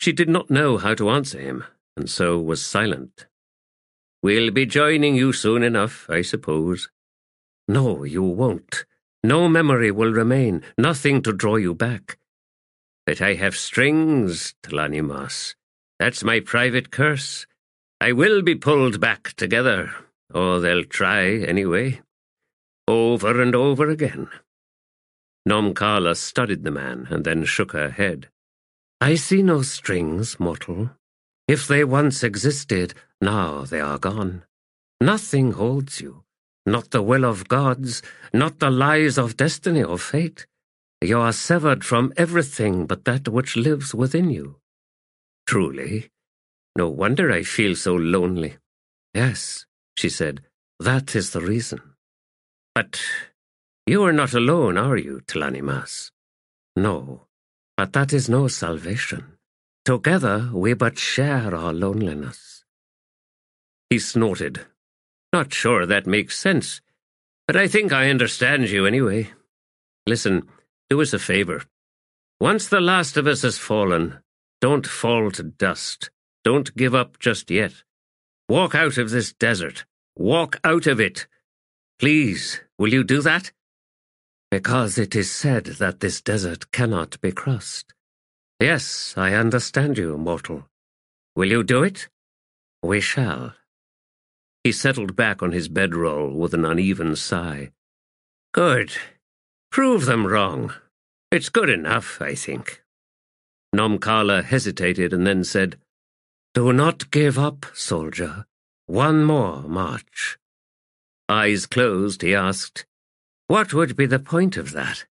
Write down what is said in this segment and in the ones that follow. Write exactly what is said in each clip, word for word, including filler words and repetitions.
She did not know how to answer him, and so was silent. "We'll be joining you soon enough, I suppose." "No, you won't. No memory will remain, nothing to draw you back." "But I have strings, Tlani Moss. That's my private curse. I will be pulled back together, or they'll try anyway. Over and over again." Nomcala studied the man and then shook her head. "I see no strings, mortal. If they once existed, now they are gone. Nothing holds you, not the will of gods, not the lies of destiny or fate. You are severed from everything but that which lives within you." "Truly? No wonder I feel so lonely." "Yes," she said, "that is the reason." "But you are not alone, are you, Tlani Moss?" "No, but that is no salvation. Together we but share our loneliness." He snorted. "Not sure that makes sense, but I think I understand you anyway. Listen, do us a favor. Once the last of us has fallen, don't fall to dust. Don't give up just yet. Walk out of this desert. Walk out of it. Please, will you do that?" "Because it is said that this desert cannot be crossed." "Yes, I understand you, mortal. Will you do it?" "We shall." He settled back on his bedroll with an uneven sigh. "Good. Prove them wrong. It's good enough, I think." Nomcala hesitated and then said, "Do not give up, soldier. One more march." Eyes closed, he asked, "What would be the point of that?"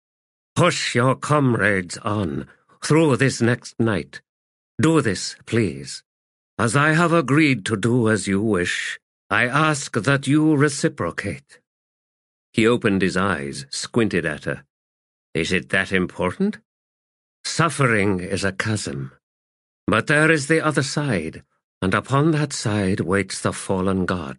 "Push your comrades on, through this next night. Do this, please. As I have agreed to do as you wish, I ask that you reciprocate." He opened his eyes, squinted at her. "Is it that important?" "Suffering is a chasm. But there is the other side, and upon that side waits the fallen god.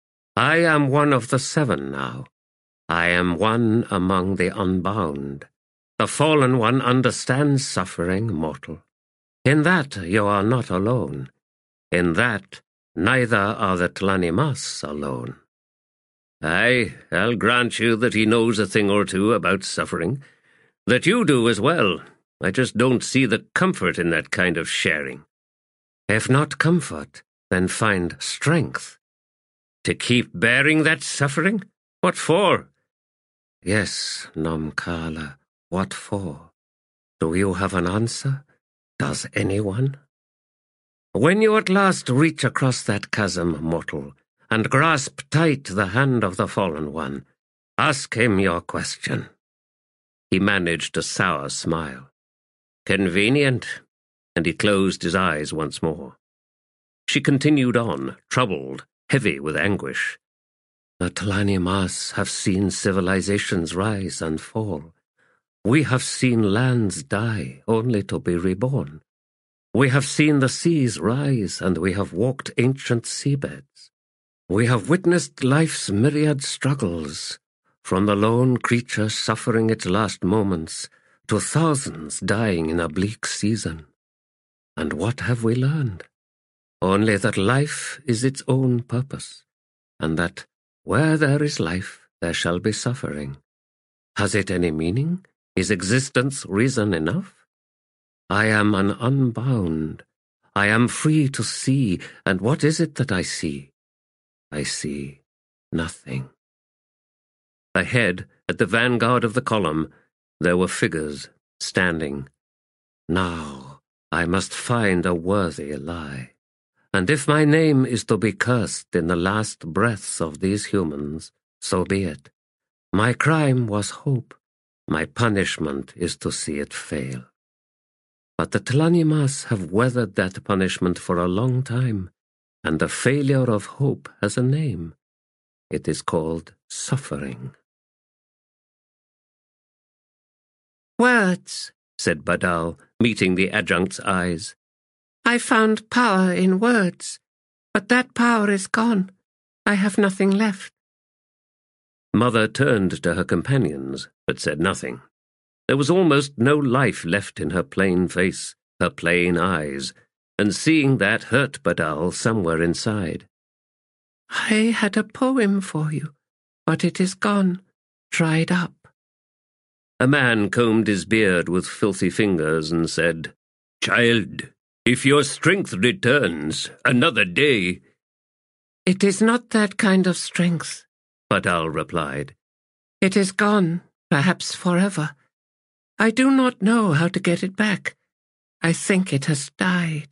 I am one of the seven now. I am one among the unbound. The fallen one understands suffering, mortal. In that you are not alone. In that neither are the Tlani Moss alone." "Aye, I'll grant you that he knows a thing or two about suffering. That you do as well. I just don't see the comfort in that kind of sharing." "If not comfort, then find strength." "To keep bearing that suffering? What for?" "Yes, Nomcala, what for? Do you have an answer? Does anyone?" "When you at last reach across that chasm, mortal, and grasp tight the hand of the fallen one, ask him your question." He managed a sour smile. "Convenient," and he closed his eyes once more. She continued on, troubled, heavy with anguish. "The Tlani Moss have seen civilizations rise and fall. We have seen lands die only to be reborn. We have seen the seas rise, and we have walked ancient seabeds. We have witnessed life's myriad struggles, from the lone creature suffering its last moments to thousands dying in a bleak season. And what have we learned? Only that life is its own purpose, and that where there is life, there shall be suffering. Has it any meaning? Is existence reason enough? I am an unbound. I am free to see, and what is it that I see? I see nothing." Ahead, at the vanguard of the column, there were figures standing. "Now I must find a worthy lie. And if my name is to be cursed in the last breaths of these humans, so be it. My crime was hope. My punishment is to see it fail. But the Tlani Moss have weathered that punishment for a long time, and the failure of hope has a name. It is called suffering." "Words," said Badal, meeting the adjunct's eyes. "I found power in words, but that power is gone. I have nothing left." Mother turned to her companions, but said nothing. There was almost no life left in her plain face, her plain eyes, and seeing that hurt Badal somewhere inside. I had a poem for you, but it is gone, dried up. A man combed his beard with filthy fingers and said, "Child, if your strength returns, another day—" It is not that kind of strength, Badal replied. It is gone, perhaps forever. I do not know how to get it back. I think it has died.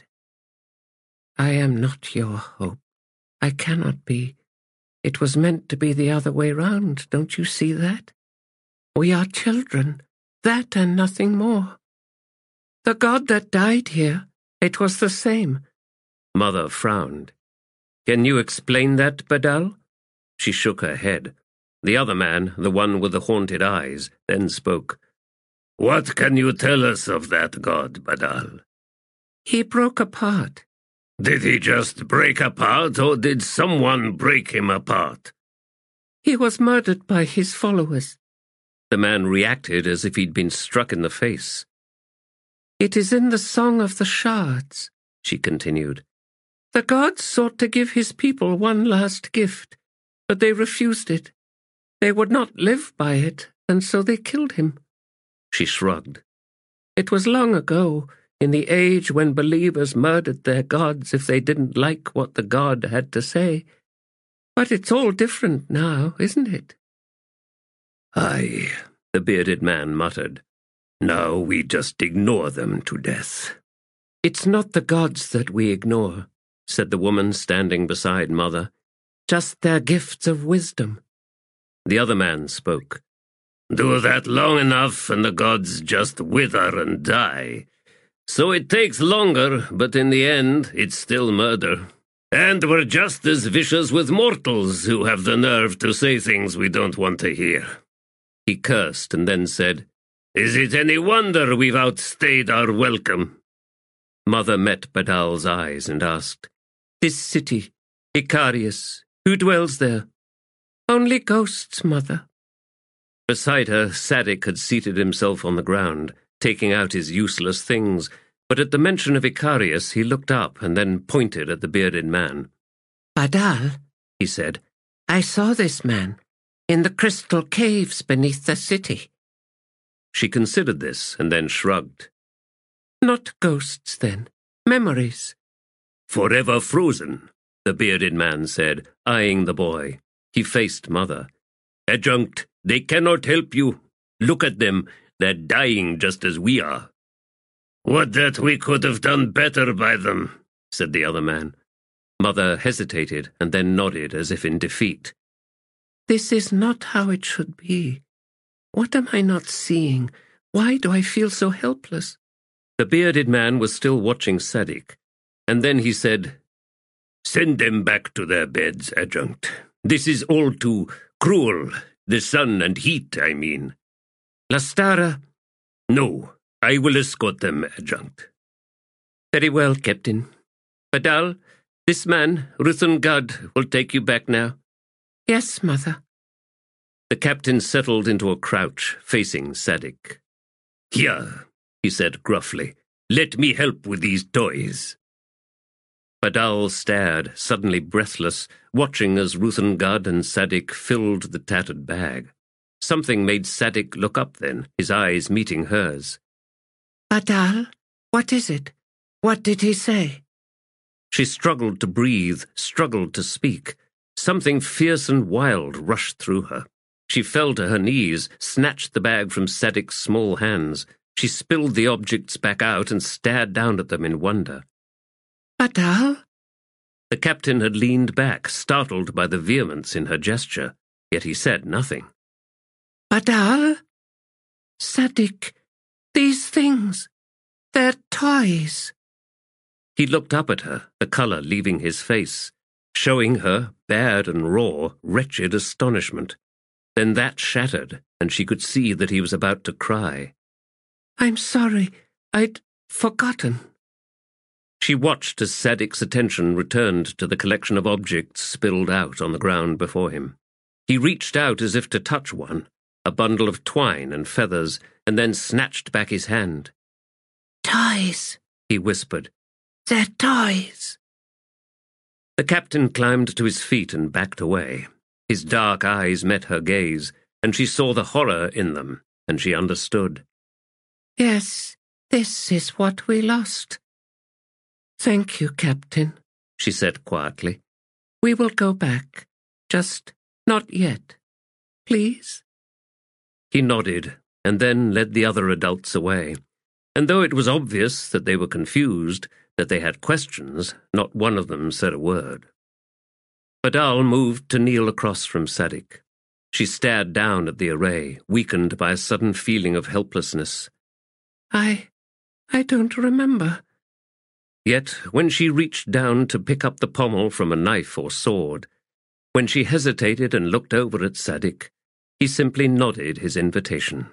I am not your hope. I cannot be. It was meant to be the other way round, don't you see that? We are children, that and nothing more. The God that died here, it was the same. Mother frowned. Can you explain that, Badal? She shook her head. The other man, the one with the haunted eyes, then spoke. What can you tell us of that God, Badal? He broke apart. Did he just break apart, or did someone break him apart? He was murdered by his followers. The man reacted as if he'd been struck in the face. It is in the Song of the Shards, she continued. The god sought to give his people one last gift, but they refused it. They would not live by it, and so they killed him. She shrugged. It was long ago, in the age when believers murdered their gods if they didn't like what the god had to say. But it's all different now, isn't it? Aye, the bearded man muttered. Now we just ignore them to death. It's not the gods that we ignore, said the woman standing beside Mother. Just their gifts of wisdom. The other man spoke. Do that long enough and the gods just wither and die. So it takes longer, but in the end, it's still murder. And we're just as vicious with mortals who have the nerve to say things we don't want to hear. He cursed and then said, Is it any wonder we've outstayed our welcome? Mother met Badal's eyes and asked, This city, Icarius, who dwells there? Only ghosts, Mother. Beside her, Sadik had seated himself on the ground, taking out his useless things, but at the mention of Icarius he looked up and then pointed at the bearded man. Badal, he said, I saw this man, in the crystal caves beneath the city. She considered this and then shrugged. Not ghosts, then. Memories. Forever frozen, the bearded man said, eyeing the boy. He faced Mother. Adjunct, they cannot help you. Look at them. They're dying just as we are. Would that we could have done better by them, said the other man. Mother hesitated and then nodded as if in defeat. This is not how it should be. What am I not seeing? Why do I feel so helpless? The bearded man was still watching Sadik, and then he said, Send them back to their beds, Adjunct. This is all too cruel. The sun and heat, I mean. Lastara? No, I will escort them, Adjunct. Very well, Captain. Badal, this man, Ruthungard, will take you back now. Yes, Mother. The captain settled into a crouch, facing Sadik. Here, he said gruffly, let me help with these toys. Badal stared, suddenly breathless, watching as Ruthungard and Sadik filled the tattered bag. Something made Sadik look up then, his eyes meeting hers. Badal, what is it? What did he say? She struggled to breathe, struggled to speak. Something fierce and wild rushed through her. She fell to her knees, snatched the bag from Sadik's small hands. She spilled the objects back out and stared down at them in wonder. Badal? The captain had leaned back, startled by the vehemence in her gesture, yet he said nothing. Badal? Sadik, these things, they're toys. He looked up at her, the colour leaving his face, showing her, bared and raw, wretched astonishment. Then that shattered, and she could see that he was about to cry. I'm sorry, I'd forgotten. She watched as Sadik's attention returned to the collection of objects spilled out on the ground before him. He reached out as if to touch one, a bundle of twine and feathers, and then snatched back his hand. Toys, he whispered. They're toys. The captain climbed to his feet and backed away. His dark eyes met her gaze, and she saw the horror in them, and she understood. Yes, this is what we lost. Thank you, Captain, she said quietly. We will go back. Just not yet. Please? He nodded, and then led the other adults away. And though it was obvious that they were confused, that they had questions, not one of them said a word. Badal moved to kneel across from Sadik. She stared down at the array, weakened by a sudden feeling of helplessness. I... I don't remember. Yet, when she reached down to pick up the pommel from a knife or sword, when she hesitated and looked over at Sadik, he simply nodded his invitation.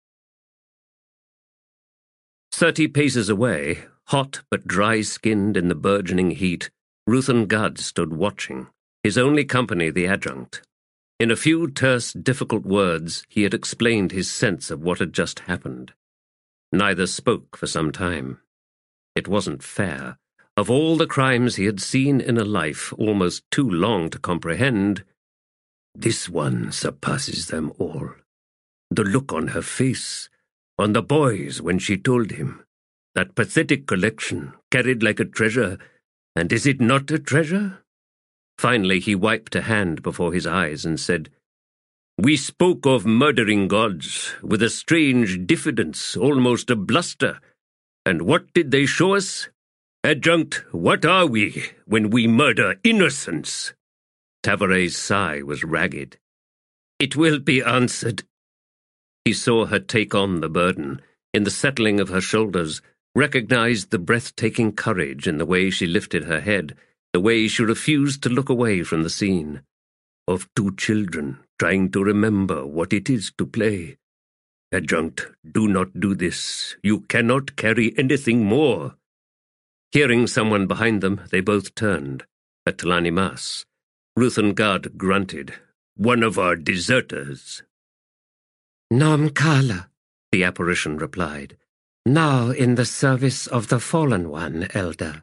Thirty paces away, hot but dry-skinned in the burgeoning heat, Ruthen Gad stood watching, his only company the adjunct. In a few terse, difficult words, he had explained his sense of what had just happened. Neither spoke for some time. It wasn't fair. Of all the crimes he had seen in a life almost too long to comprehend, this one surpasses them all. The look on her face, on the boy's when she told him, that pathetic collection, carried like a treasure, and is it not a treasure? Finally he wiped a hand before his eyes and said, We spoke of murdering gods with a strange diffidence, almost a bluster, and what did they show us? Adjunct, what are we when we murder innocents? Tavare's sigh was ragged. It will be answered. He saw her take on the burden, in the settling of her shoulders, recognized the breathtaking courage in the way she lifted her head, the way she refused to look away from the scene. Of two children trying to remember what it is to play. Adjunct, do not do this. You cannot carry anything more. Hearing someone behind them, they both turned. At T'Lani Mas, Ruthen Gad grunted. One of our deserters. Nom Kala, the apparition replied. Now in the service of the Fallen One, Elder.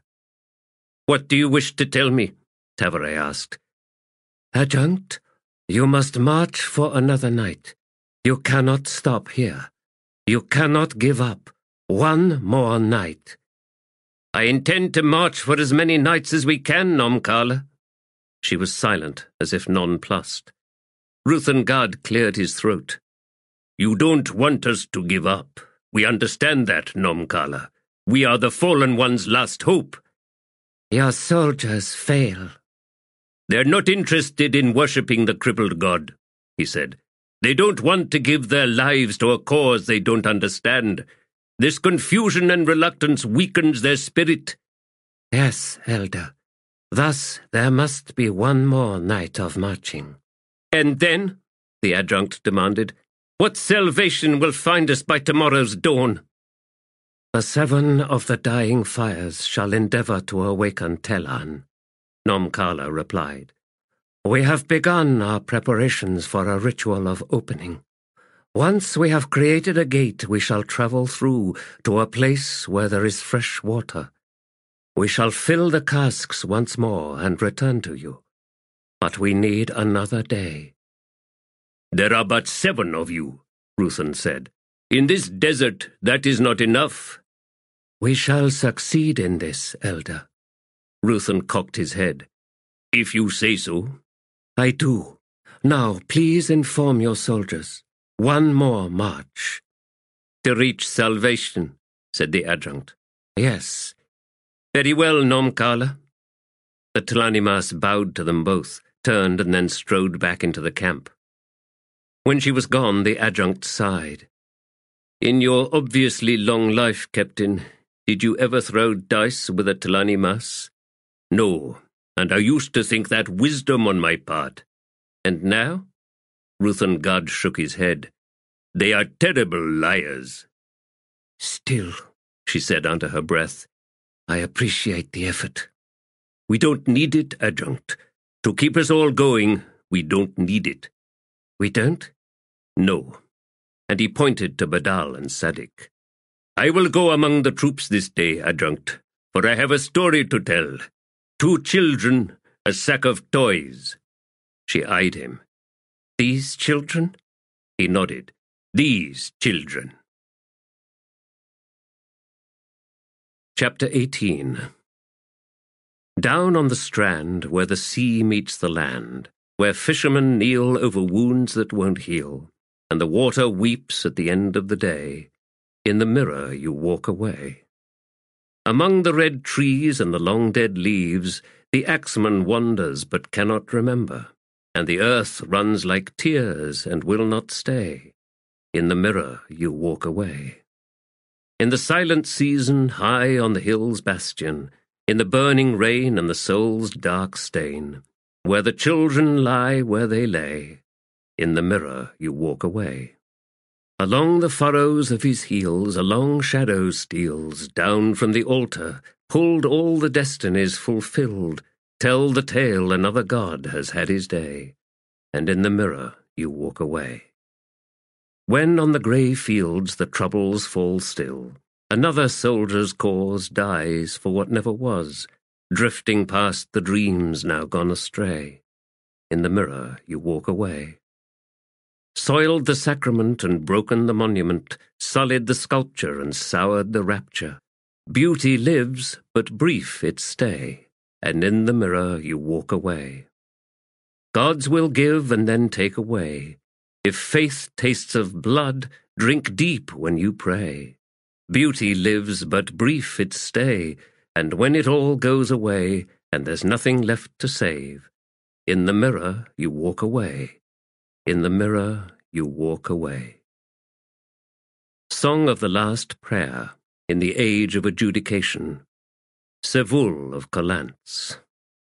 What do you wish to tell me? Tavare asked. Adjunct, you must march for another night. You cannot stop here. You cannot give up. One more night. I intend to march for as many nights as we can, Nom Kala. She was silent, as if nonplussed. Ruthen Gad cleared his throat. You don't want us to give up. We understand that, Nom Kala. We are the Fallen One's last hope. Your soldiers fail. They're not interested in worshipping the crippled god, he said. They don't want to give their lives to a cause they don't understand. This confusion and reluctance weakens their spirit. Yes, Elder. Thus there must be one more night of marching. And then, the adjunct demanded, what salvation will find us by tomorrow's dawn? The seven of the dying fires shall endeavor to awaken Telan, Nom Kala replied. We have begun our preparations for a ritual of opening. Once we have created a gate, we shall travel through to a place where there is fresh water. We shall fill the casks once more and return to you. But we need another day. There are but seven of you, Ruthen said. In this desert, that is not enough. We shall succeed in this, Elder. Ruthen cocked his head. If you say so. I do. Now, please inform your soldiers. One more march. To reach salvation, said the adjunct. Yes. Very well, Nom Kala. The T'Lani Mas bowed to them both, turned and then strode back into the camp. When she was gone, the adjunct sighed. In your obviously long life, Captain, did you ever throw dice with a T'Lani Mas? No, and I used to think that wisdom on my part. And now? Ruthen Gad shook his head. They are terrible liars. Still, she said under her breath, I appreciate the effort. We don't need it, adjunct. To keep us all going, we don't need it. We don't? No. And he pointed to Badal and Sadik. I will go among the troops this day, adjunct, for I have a story to tell. Two children, a sack of toys. She eyed him. These children? He nodded. These children. Chapter eighteen. Down on the strand, where the sea meets the land, where fishermen kneel over wounds that won't heal, and the water weeps at the end of the day, in the mirror you walk away. Among the red trees and the long dead leaves, the axeman wanders but cannot remember, and the earth runs like tears and will not stay. In the mirror you walk away. In the silent season, high on the hill's bastion, in the burning rain and the soul's dark stain, where the children lie where they lay, in the mirror you walk away. Along the furrows of his heels a long shadow steals, down from the altar, pulled all the destinies fulfilled, tell the tale another god has had his day, and in the mirror you walk away. When on the grey fields the troubles fall still, another soldier's cause dies for what never was, drifting past the dreams now gone astray. In the mirror you walk away. Soiled the sacrament and broken the monument, sullied the sculpture and soured the rapture. Beauty lives, but brief its stay, and in the mirror you walk away. Gods will give and then take away. If faith tastes of blood, drink deep when you pray. Beauty lives, but brief its stay, and when it all goes away, and there's nothing left to save, in the mirror you walk away. In the mirror you walk away. Song of the Last Prayer in the Age of Adjudication. Sevul of Collant's.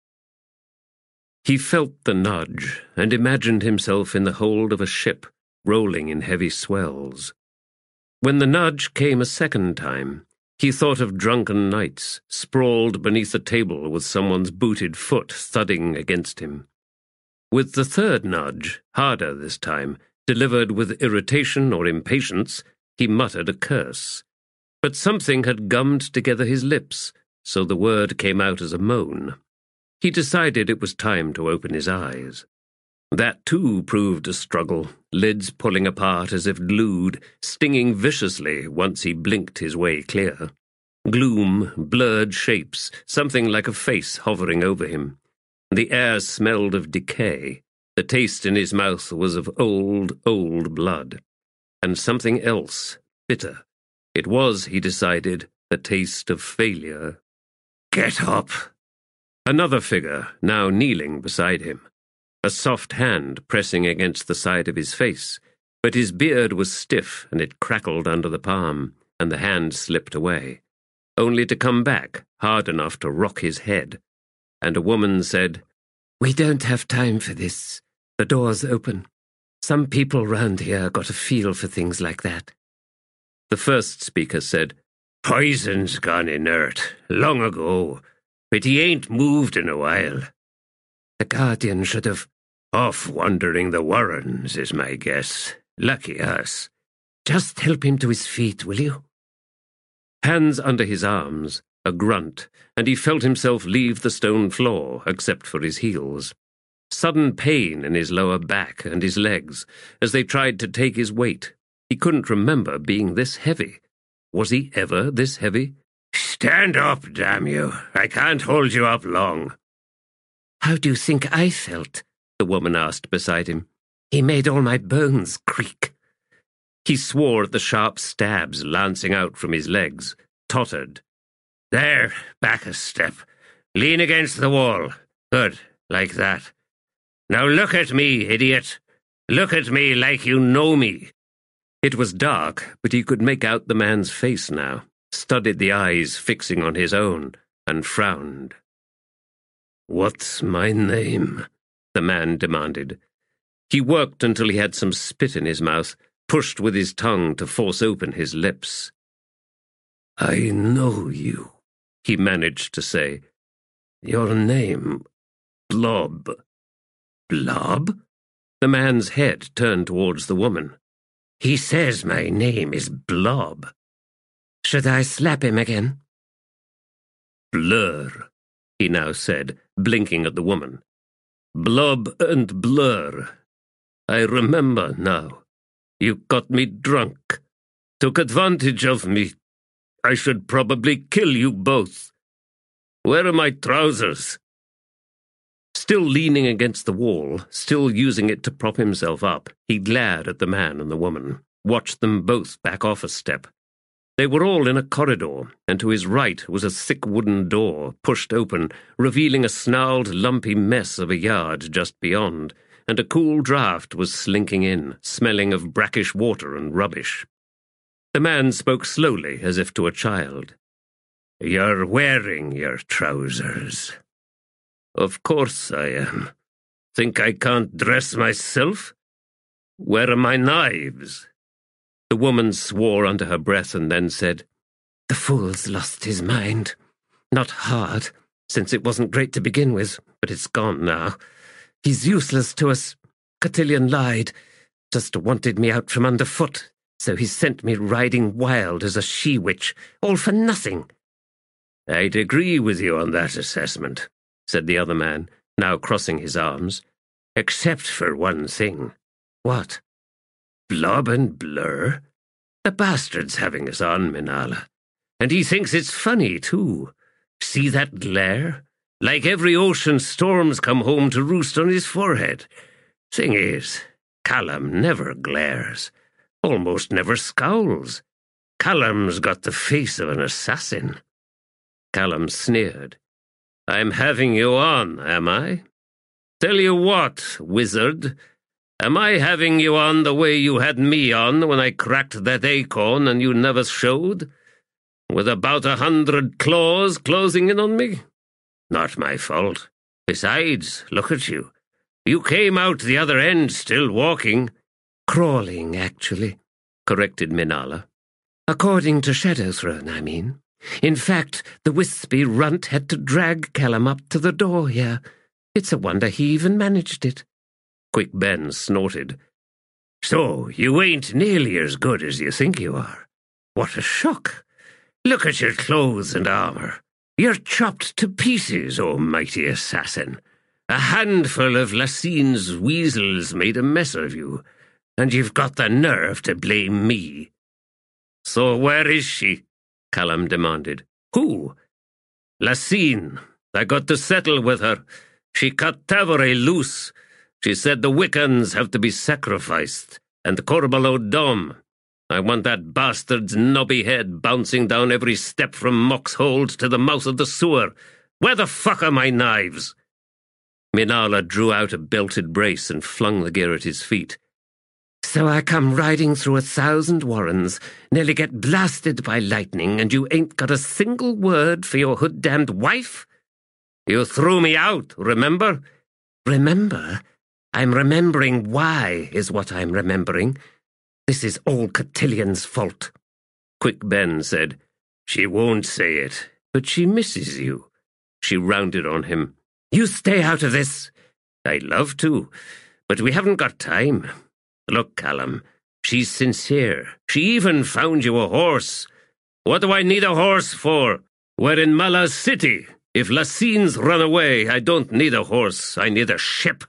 He felt the nudge, and imagined himself in the hold of a ship, rolling in heavy swells. When the nudge came a second time, he thought of drunken nights, sprawled beneath a table with someone's booted foot thudding against him. With the third nudge, harder this time, delivered with irritation or impatience, he muttered a curse. But something had gummed together his lips, so the word came out as a moan. He decided it was time to open his eyes. That too proved a struggle, lids pulling apart as if glued, stinging viciously once he blinked his way clear. Gloom, blurred shapes, something like a face hovering over him. The air smelled of decay. The taste in his mouth was of old, old blood. And something else, bitter. It was, he decided, the taste of failure. Get up! Another figure, now kneeling beside him. A soft hand pressing against the side of his face, but his beard was stiff and it crackled under the palm, and the hand slipped away, only to come back hard enough to rock his head. And a woman said, "We don't have time for this. The door's open. Some people round here got a feel for things like that." The first speaker said, "Poison's gone inert, long ago, but he ain't moved in a while. The Guardian should have off wandering the warrens, is my guess. Lucky us. Just help him to his feet, will you?" Hands under his arms, a grunt, and he felt himself leave the stone floor, except for his heels. Sudden pain in his lower back and his legs, as they tried to take his weight. He couldn't remember being this heavy. Was he ever this heavy? "Stand up, damn you. I can't hold you up long." "How do you think I felt?" the woman asked beside him. "He made all my bones creak." He swore at the sharp stabs lancing out from his legs, tottered. "There, back a step. Lean against the wall. Good, like that. Now look at me, idiot. Look at me like you know me." It was dark, but he could make out the man's face now, studied the eyes fixing on his own, and frowned. "What's my name?" the man demanded. He worked until he had some spit in his mouth, pushed with his tongue to force open his lips. "I know you," he managed to say. "Your name, Blob." "Blob?" The man's head turned towards the woman. "He says my name is Blob." Should I slap him again? Blur, he now said, blinking at the woman. Blob and blur. I remember now. You got me drunk. Took advantage of me. I should probably kill you both. Where are my trousers? Still leaning against the wall, still using it to prop himself up, he glared at the man and the woman, watched them both back off a step. They were all in a corridor, and to his right was a thick wooden door, pushed open, revealing a snarled, lumpy mess of a yard just beyond, and a cool draught was slinking in, smelling of brackish water and rubbish. The man spoke slowly, as if to a child. You're wearing your trousers. Of course I am. Think I can't dress myself? Where are my knives? The woman swore under her breath and then said, The fool's lost his mind. Not hard, since it wasn't great to begin with, but it's gone now. He's useless to us. Cotillion lied. Just wanted me out from underfoot, so he sent me riding wild as a she-witch, all for nothing. I'd agree with you on that assessment, said the other man, now crossing his arms, except for one thing. What? Blob and Blur? The bastard's having us on, Minala. And he thinks it's funny, too. See that glare? Like every ocean storm's come home to roost on his forehead. Thing is, Callum never glares, almost never scowls. Callum's got the face of an assassin. Callum sneered. I'm having you on, am I? Tell you what, wizard, am I having you on the way you had me on when I cracked that acorn and you never showed? With about a hundred claws closing in on me? Not my fault. Besides, look at you. You came out the other end still walking. Crawling, actually, corrected Minala. According to Shadowthrone, I mean. In fact, the wispy runt had to drag Callum up to the door here. It's a wonder he even managed it. Quick Ben snorted. So, you ain't nearly as good as you think you are. What a shock. Look at your clothes and armour. You're chopped to pieces, O mighty assassin. A handful of Lassine's weasels made a mess of you, and you've got the nerve to blame me. So where is she? Callum demanded. Who? Lassine. I got to settle with her. She cut Tavore loose. She said the Wiccans have to be sacrificed, and Corbeil O'Dom. I want that bastard's knobby head bouncing down every step from Mock's Hold to the mouth of the sewer. Where the fuck are my knives? Minala drew out a belted brace and flung the gear at his feet. So I come riding through a thousand warrens, nearly get blasted by lightning, and you ain't got a single word for your hood-damned wife? You threw me out, remember? Remember? I'm remembering why is what I'm remembering. This is all Cotillion's fault. Quick Ben said, She won't say it, but she misses you. She rounded on him. You stay out of this. I'd love to, but we haven't got time. Look, Callum, she's sincere. She even found you a horse. What do I need a horse for? We're in Mala's city. If Lassine's run away, I don't need a horse. I need a ship.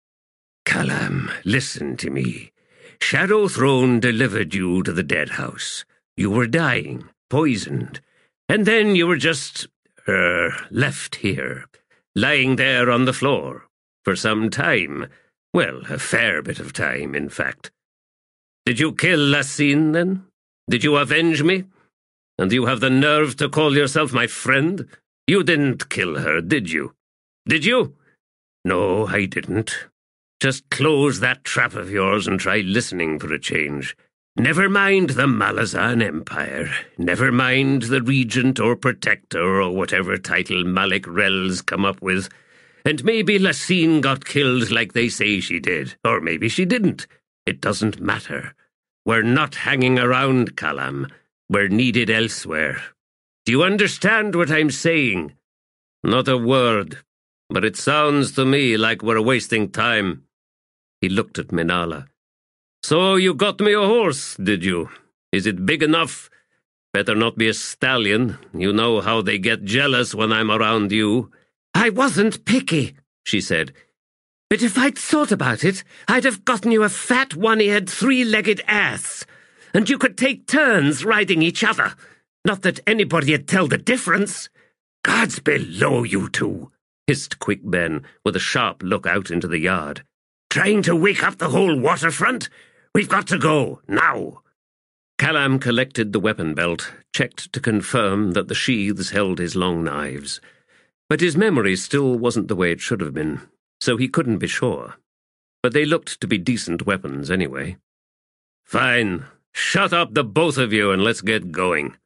Callum, listen to me. Shadowthrone delivered you to the dead house. You were dying, poisoned, and then you were just, er, left here, lying there on the floor, for some time. Well, a fair bit of time, in fact. Did you kill Lassine, then? Did you avenge me? And you have the nerve to call yourself my friend? You didn't kill her, did you? Did you? No, I didn't. Just close that trap of yours and try listening for a change. Never mind the Malazan Empire. Never mind the Regent or Protector or whatever title Malik Rel's come up with. And maybe Lassine got killed like they say she did. Or maybe she didn't. It doesn't matter. We're not hanging around, Callum. We're needed elsewhere. Do you understand what I'm saying? Not a word. But it sounds to me like we're wasting time. He looked at Minala. So you got me a horse, did you? Is it big enough? Better not be a stallion. You know how they get jealous when I'm around you." "I wasn't picky," she said. "But if I'd thought about it, I'd have gotten you a fat, one-eared, three-legged ass. And you could take turns riding each other. Not that anybody'd tell the difference." "God's below you two," hissed Quick Ben, with a sharp look out into the yard. "Trying to wake up the whole waterfront? We've got to go, now." Callum collected the weapon belt, checked to confirm that the sheaths held his long knives. But his memory still wasn't the way it should have been, so he couldn't be sure. But they looked to be decent weapons anyway. "Fine. Shut up, the both of you, and let's get going."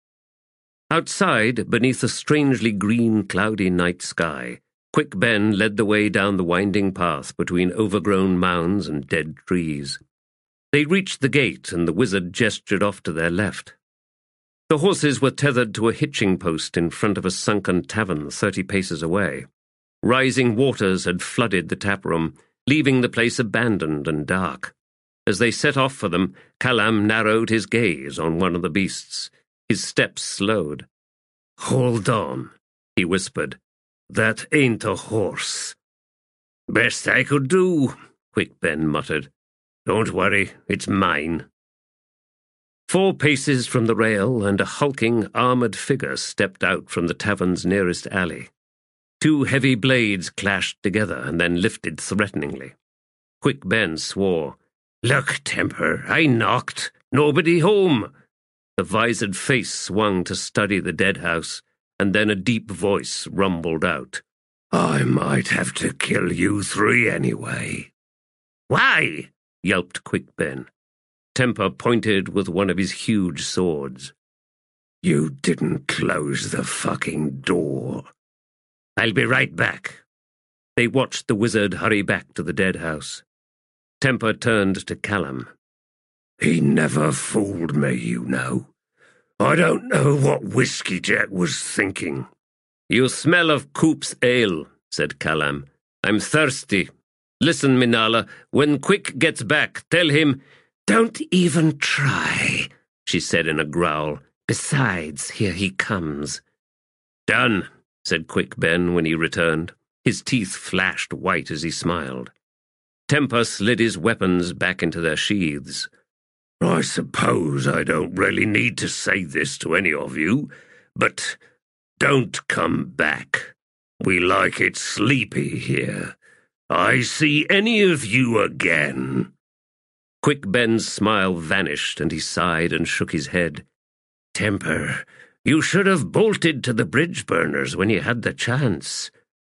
Outside, beneath a strangely green, cloudy night sky, Quick Ben led the way down the winding path between overgrown mounds and dead trees. They reached the gate, and the wizard gestured off to their left. The horses were tethered to a hitching post in front of a sunken tavern thirty paces away. Rising waters had flooded the taproom, leaving the place abandoned and dark. As they set off for them, Callum narrowed his gaze on one of the beasts. His steps slowed. "Hold on," he whispered. "That ain't a horse." "Best I could do," Quick Ben muttered. "Don't worry, it's mine." Four paces from the rail, and a hulking, armoured figure stepped out from the tavern's nearest alley. Two heavy blades clashed together and then lifted threateningly. Quick Ben swore. "Look, Temper, I knocked. Nobody home." The visored face swung to study the dead house, and then a deep voice rumbled out. "I might have to kill you three anyway." "Why?" yelped Quick Ben. Temper pointed with one of his huge swords. "You didn't close the fucking door." "I'll be right back." They watched the wizard hurry back to the dead house. Temper turned to Callum. "He never fooled me, you know. I don't know what Whiskey Jack was thinking." "You smell of Coop's ale," said Callum. "I'm thirsty. Listen, Minala, when Quick gets back, tell him—" "Don't even try," she said in a growl. "Besides, here he comes." "Done," said Quick Ben when he returned. His teeth flashed white as he smiled. Temper slid his weapons back into their sheaths. "I suppose I don't really need to say this to any of you, but don't come back. We like it sleepy here. I see any of you again." Quick Ben's smile vanished, and he sighed and shook his head. "Temper, you should have bolted to the bridge burners when you had the chance."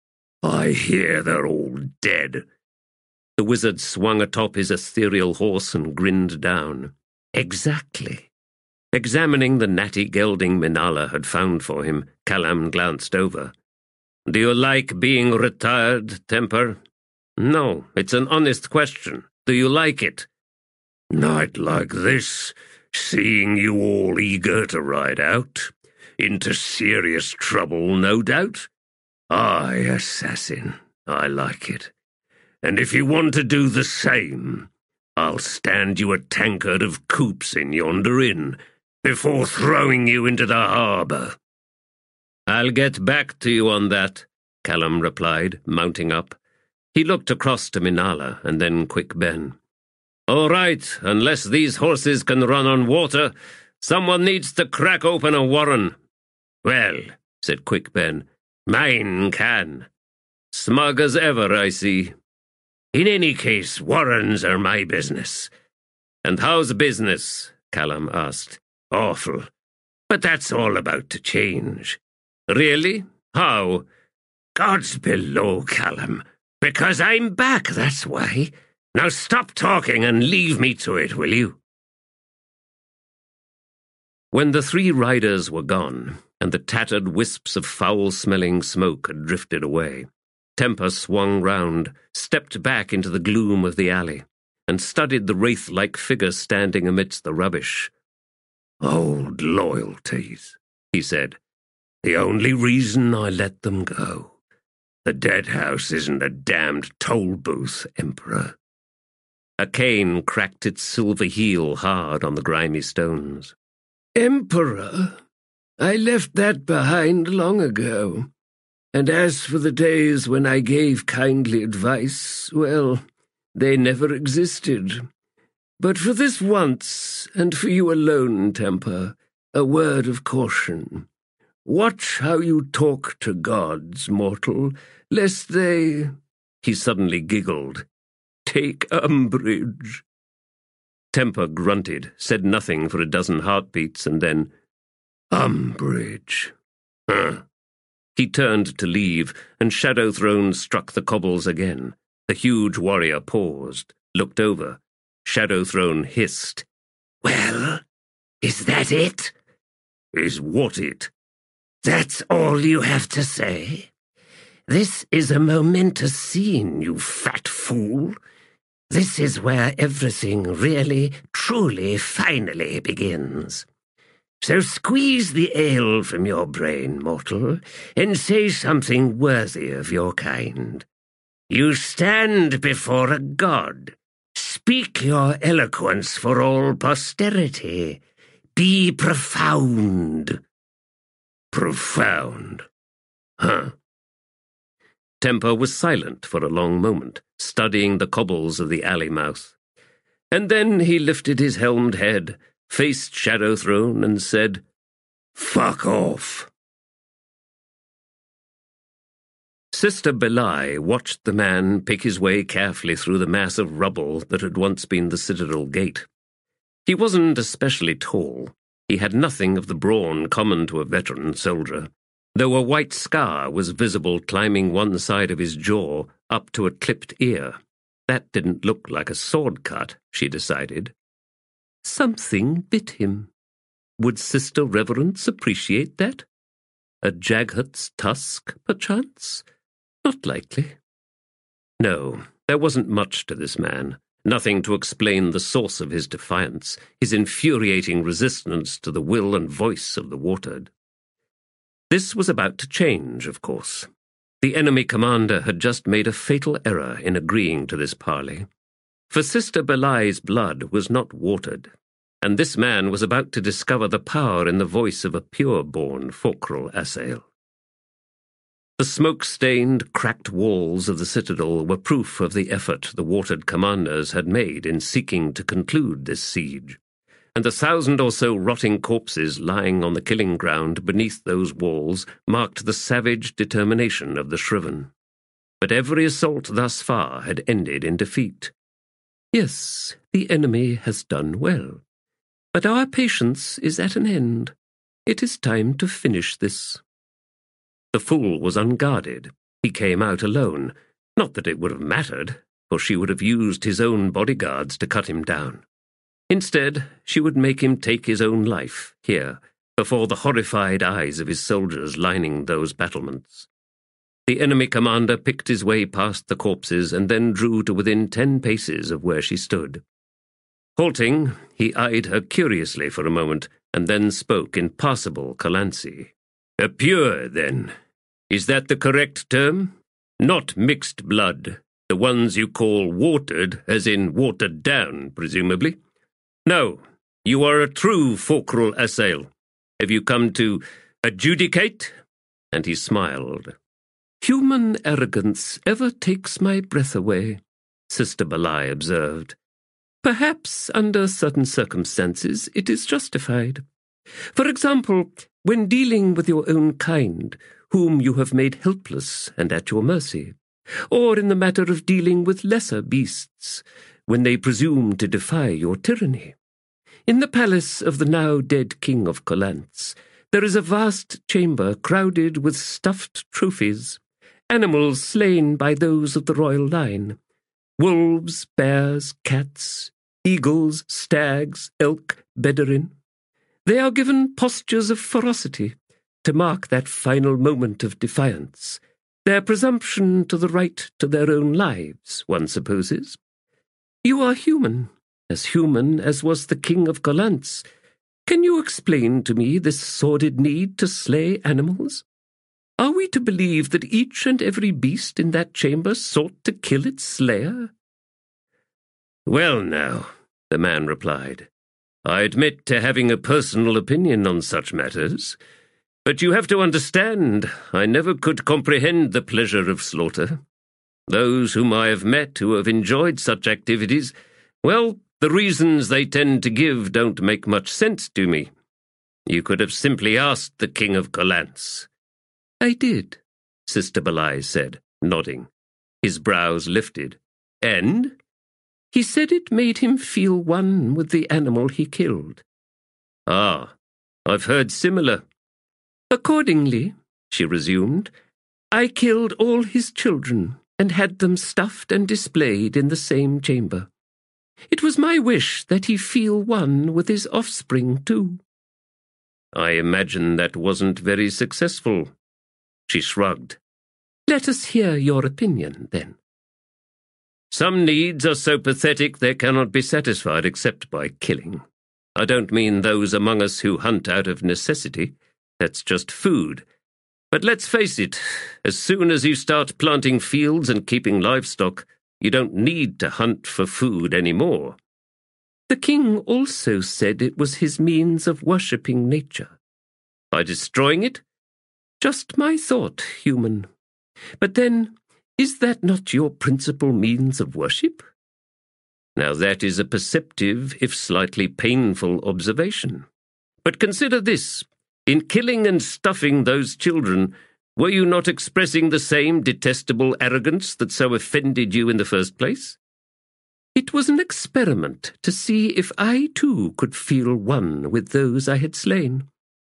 "I hear they're all dead." The wizard swung atop his ethereal horse and grinned down. "Exactly." Examining the natty gelding Minala had found for him, Callum glanced over. "Do you like being retired, Temper?" "No, it's an honest question. Do you like it?" "Night like this, seeing you all eager to ride out. Into serious trouble, no doubt. Aye, assassin, I like it. And if you want to do the same, I'll stand you a tankard of coops in yonder inn before throwing you into the harbour." "I'll get back to you on that," Callum replied, mounting up. He looked across to Minala and then Quick Ben. "All right, unless these horses can run on water, someone needs to crack open a warren." "Well," said Quick Ben, "mine can. Smug as ever, I see. In any case, warrens are my business." "And how's business?" Callum asked. "Awful. But that's all about to change." "Really? How?" "God's below, Callum. Because I'm back, that's why. Now stop talking and leave me to it, will you?" When the three riders were gone, and the tattered wisps of foul-smelling smoke had drifted away, Temper swung round, stepped back into the gloom of the alley, and studied the wraith-like figure standing amidst the rubbish. "Old loyalties," he said. "The only reason I let them go. The dead house isn't a damned toll booth, Emperor." A cane cracked its silver heel hard on the grimy stones. Emperor? I left that behind long ago. And as for the days when I gave kindly advice, well, they never existed. But for this once, and for you alone, Temper, a word of caution. Watch how you talk to gods, mortal, lest they—" He suddenly giggled. "Take umbrage." Temper grunted, said nothing for a dozen heartbeats, and then, "Umbrage. Huh." He turned to leave, and Shadowthrone struck the cobbles again. The huge warrior paused, looked over. Shadowthrone hissed. "Well, is that it?" "Is what it?" "That's all you have to say? This is a momentous scene, you fat fool. This is where everything really, truly, finally begins. So squeeze the ale from your brain, mortal, and say something worthy of your kind. You stand before a god. Speak your eloquence for all posterity. Be profound." "Profound? Huh." Temper was silent for a long moment, studying the cobbles of the alley mouth. And then he lifted his helmed head, faced Shadowthrone, and said, "Fuck off." Sister Belai watched the man pick his way carefully through the mass of rubble that had once been the citadel gate. He wasn't especially tall. He had nothing of the brawn common to a veteran soldier, though a white scar was visible climbing one side of his jaw up to a clipped ear. That didn't look like a sword cut, she decided. Something bit him. Would Sister Reverence appreciate that? A Jaghut's tusk, perchance? Not likely. No, there wasn't much to this man. Nothing to explain the source of his defiance, his infuriating resistance to the will and voice of the Watered. This was about to change, of course. The enemy commander had just made a fatal error in agreeing to this parley. For Sister Belai's blood was not watered, and this man was about to discover the power in the voice of a pure-born Focral assail. The smoke-stained, cracked walls of the citadel were proof of the effort the Watered commanders had made in seeking to conclude this siege, and the thousand or so rotting corpses lying on the killing ground beneath those walls marked the savage determination of the Shriven. But every assault thus far had ended in defeat. Yes, the enemy has done well, but our patience is at an end. It is time to finish this. The fool was unguarded. He came out alone. Not that it would have mattered, for she would have used his own bodyguards to cut him down. Instead, she would make him take his own life, here, before the horrified eyes of his soldiers lining those battlements. The enemy commander picked his way past the corpses and then drew to within ten paces of where she stood. Halting, he eyed her curiously for a moment, and then spoke in passable Colansi. "A pure, then. Is that the correct term? Not mixed blood, the ones you call watered, as in watered down, presumably? No, you are a true Focral assail. Have you come to adjudicate?" And he smiled. "Human arrogance ever takes my breath away," Sister Belai observed. "Perhaps, under certain circumstances, it is justified. For example, when dealing with your own kind, whom you have made helpless and at your mercy, or in the matter of dealing with lesser beasts, when they presume to defy your tyranny. In the palace of the now-dead King of Colantz, there is a vast chamber crowded with stuffed trophies, animals slain by those of the royal line, wolves, bears, cats, eagles, stags, elk, bedarin. They are given postures of ferocity to mark that final moment of defiance, their presumption to the right to their own lives, one supposes. You are human, as human as was the King of Colantz. Can you explain to me this sordid need to slay animals? Are we to believe that each and every beast in that chamber sought to kill its slayer?" "Well now," the man replied, I admit to having a personal opinion on such matters, but you have to understand, I never could comprehend the pleasure of slaughter. Those whom I have met who have enjoyed such activities, well, the reasons they tend to give don't make much sense to me. You could have simply asked the King of Kholance. I did, Sister Balai said, nodding. His brows lifted. And? He said it made him feel one with the animal he killed. Ah, I've heard similar. Accordingly, she resumed, I killed all his children and had them stuffed and displayed in the same chamber. It was my wish that he feel one with his offspring, too. I imagine that wasn't very successful. She shrugged. Let us hear your opinion, then. Some needs are so pathetic they cannot be satisfied except by killing. I don't mean those among us who hunt out of necessity. That's just food. But let's face it, as soon as you start planting fields and keeping livestock, you don't need to hunt for food anymore. The king also said it was his means of worshipping nature. By destroying it? Just my thought, human. But then, is that not your principal means of worship? Now that is a perceptive, if slightly painful, observation. But consider this. In killing and stuffing those children, were you not expressing the same detestable arrogance that so offended you in the first place? It was an experiment to see if I too could feel one with those I had slain.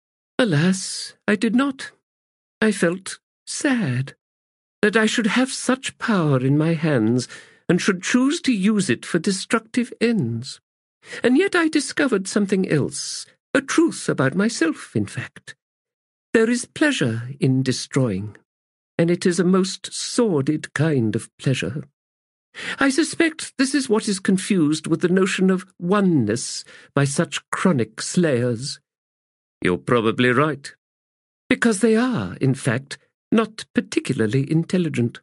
Alas, I did not. I felt sad that I should have such power in my hands and should choose to use it for destructive ends. And yet I discovered something else, a truth about myself, in fact. There is pleasure in destroying, and it is a most sordid kind of pleasure. I suspect this is what is confused with the notion of oneness by such chronic slayers. You're probably right. Because they are, in fact, not particularly intelligent.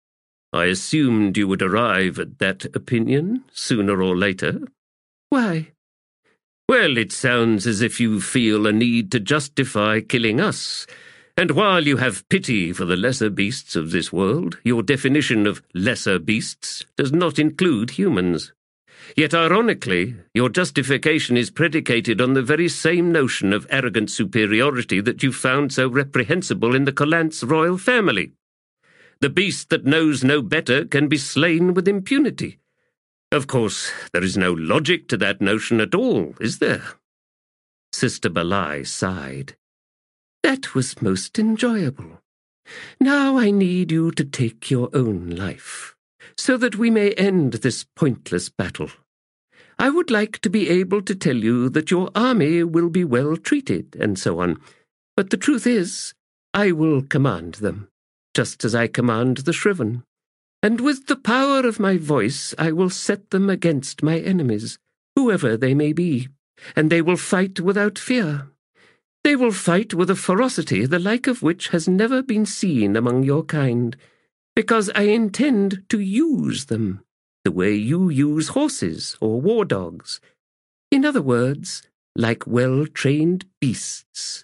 I assumed you would arrive at that opinion sooner or later. Why? Well, it sounds as if you feel a need to justify killing us, and while you have pity for the lesser beasts of this world, your definition of lesser beasts does not include humans. Yet, ironically, your justification is predicated on the very same notion of arrogant superiority that you found so reprehensible in the Kholance royal family. The beast that knows no better can be slain with impunity. Of course, there is no logic to that notion at all, is there? Sister Balai sighed. That was most enjoyable. Now I need you to take your own life, so that we may end this pointless battle. I would like to be able to tell you that your army will be well treated, and so on, but the truth is, I will command them, just as I command the Shriven. And with the power of my voice I will set them against my enemies, whoever they may be, and they will fight without fear. They will fight with a ferocity the like of which has never been seen among your kind, because I intend to use them, the way you use horses or war dogs. In other words, like well-trained beasts.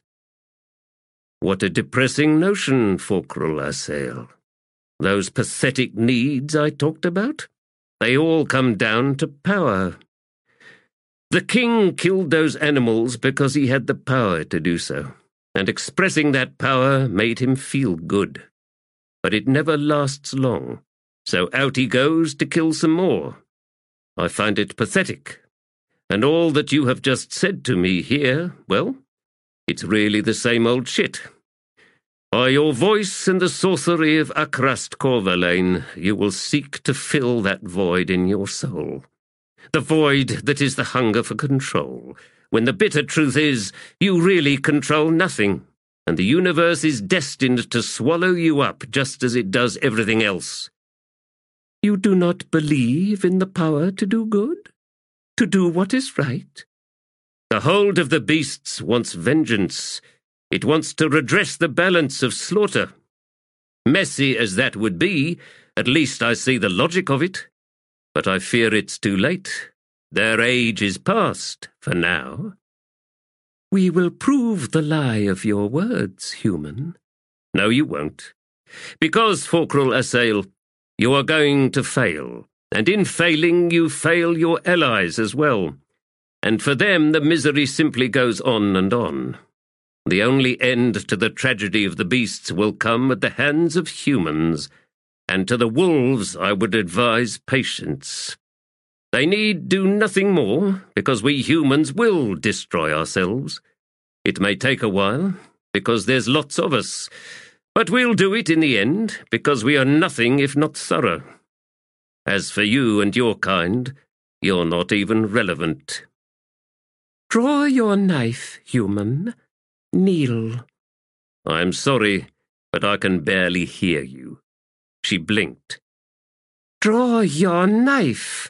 What a depressing notion, Focrul Assail. Those pathetic needs I talked about, they all come down to power. The king killed those animals because he had the power to do so, and expressing that power made him feel good. But it never lasts long, so out he goes to kill some more. I find it pathetic, and all that you have just said to me here, well, it's really the same old shit. By your voice and the sorcery of Akrast Corvalane, you will seek to fill that void in your soul. The void that is the hunger for control, when the bitter truth is you really control nothing, and the universe is destined to swallow you up just as it does everything else. You do not believe in the power to do good? To do what is right? The hold of the beasts wants vengeance. It wants to redress the balance of slaughter. Messy as that would be, at least I see the logic of it. But I fear it's too late. Their age is past, for now. We will prove the lie of your words, human. No, you won't. Because, Forkrul Asael, you are going to fail, and in failing you fail your allies as well. And for them the misery simply goes on and on. The only end to the tragedy of the beasts will come at the hands of humans, and to the wolves I would advise patience. They need do nothing more, because we humans will destroy ourselves. It may take a while, because there's lots of us, but we'll do it in the end, because we are nothing if not thorough. As for you and your kind, you're not even relevant. Draw your knife, human. Kneel. I'm sorry, but I can barely hear you. She blinked. Draw your knife.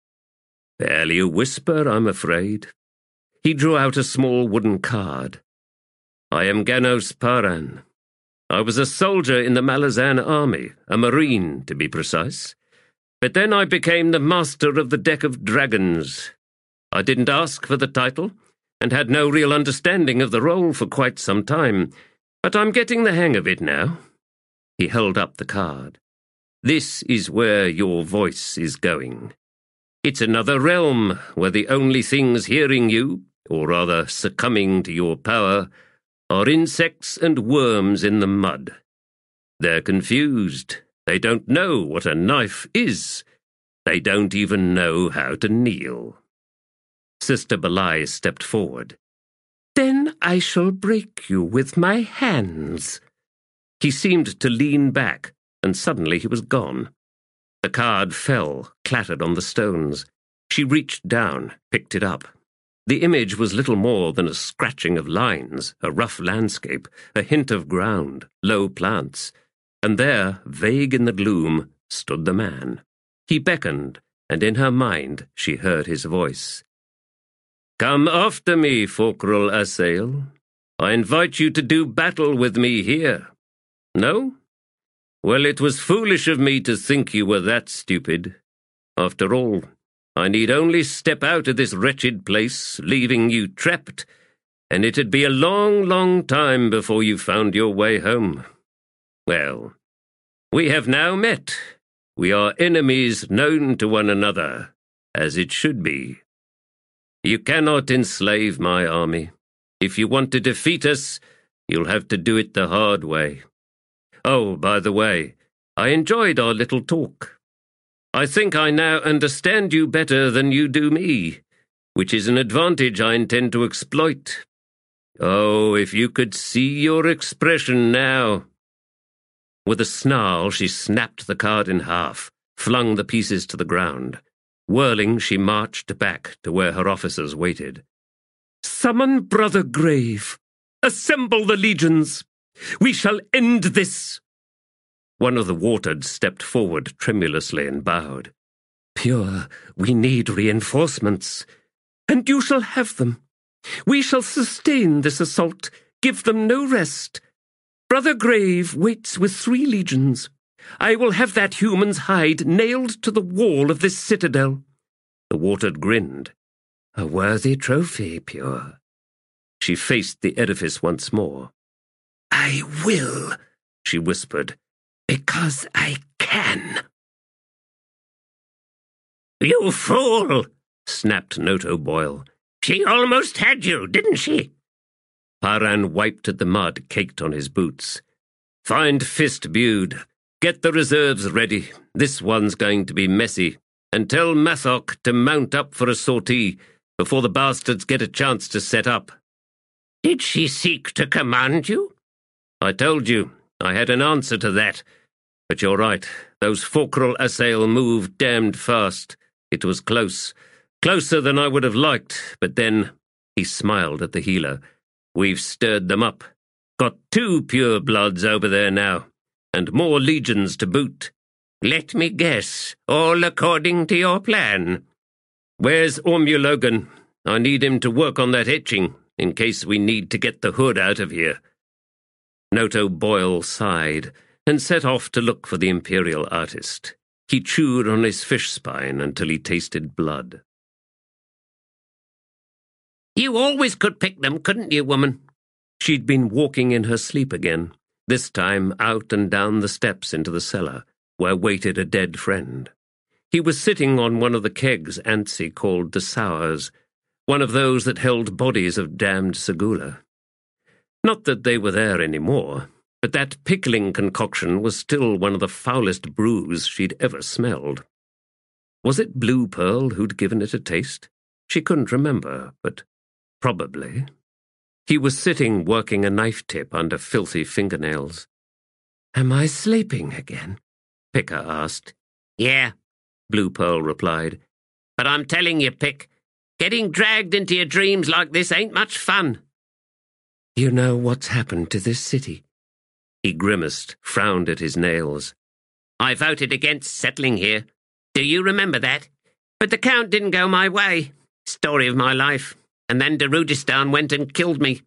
Barely a whisper, I'm afraid. He drew out a small wooden card. I am Ganos Paran. I was a soldier in the Malazan army, a marine, to be precise. But then I became the master of the Deck of Dragons. I didn't ask for the title, and had no real understanding of the role for quite some time, but I'm getting the hang of it now. He held up the card. This is where your voice is going. It's another realm where the only things hearing you, or rather succumbing to your power, are insects and worms in the mud. They're confused. They don't know what a knife is. They don't even know how to kneel. Sister Belai stepped forward. Then I shall break you with my hands. He seemed to lean back, and suddenly he was gone. The card fell, clattered on the stones. She reached down, picked it up. The image was little more than a scratching of lines, a rough landscape, a hint of ground, low plants. And there, vague in the gloom, stood the man. He beckoned, and in her mind she heard his voice. Come after me, Forkrul Asael. I invite you to do battle with me here. No? Well, it was foolish of me to think you were that stupid. After all, I need only step out of this wretched place, leaving you trapped, and it'd be a long, long time before you found your way home. Well, we have now met. We are enemies known to one another, as it should be. You cannot enslave my army. If you want to defeat us, you'll have to do it the hard way. Oh, by the way, I enjoyed our little talk. I think I now understand you better than you do me, which is an advantage I intend to exploit. Oh, if you could see your expression now. With a snarl, she snapped the card in half, flung the pieces to the ground. Whirling, she marched back to where her officers waited. Summon Brother Grave. Assemble the legions. We shall end this. One of the Watered stepped forward tremulously and bowed. Pure, we need reinforcements. And you shall have them. We shall sustain this assault, give them no rest. Brother Grave waits with three legions. I will have that human's hide nailed to the wall of this citadel. The Watered grinned. A worthy trophy, Pure. She faced the edifice once more. I will, she whispered, because I can. You fool, snapped Noto Boyle. She almost had you, didn't she? Paran wiped at the mud caked on his boots. Find Fist Bude. Get the reserves ready. This one's going to be messy. And tell Mathok to mount up for a sortie before the bastards get a chance to set up. Did she seek to command you? I told you, I had an answer to that. But you're right, those Forkrul Asael moved damned fast. It was close. Closer than I would have liked, but then, he smiled at the healer, we've stirred them up. Got two pure bloods over there now, and more legions to boot. Let me guess, all according to your plan. Where's Ormulogan? I need him to work on that etching, in case we need to get the hood out of here. Noto Boyle sighed, and set off to look for the Imperial artist. He chewed on his fish spine until he tasted blood. You always could pick them, couldn't you, woman? She'd been walking in her sleep again, this time out and down the steps into the cellar, where waited a dead friend. He was sitting on one of the kegs Antsy called the Sours, one of those that held bodies of damned Segula. Not that they were there any more, but that pickling concoction was still one of the foulest brews she'd ever smelled. Was it Blue Pearl who'd given it a taste? She couldn't remember, but probably. He was sitting working a knife tip under filthy fingernails. "Am I sleeping again?" Picker asked. "Yeah," Blue Pearl replied. "But I'm telling you, Pick, getting dragged into your dreams like this ain't much fun." "You know what's happened to this city?" He grimaced, frowned at his nails. "I voted against settling here. Do you remember that? But the Count didn't go my way. Story of my life. And then Darudistan went and killed me."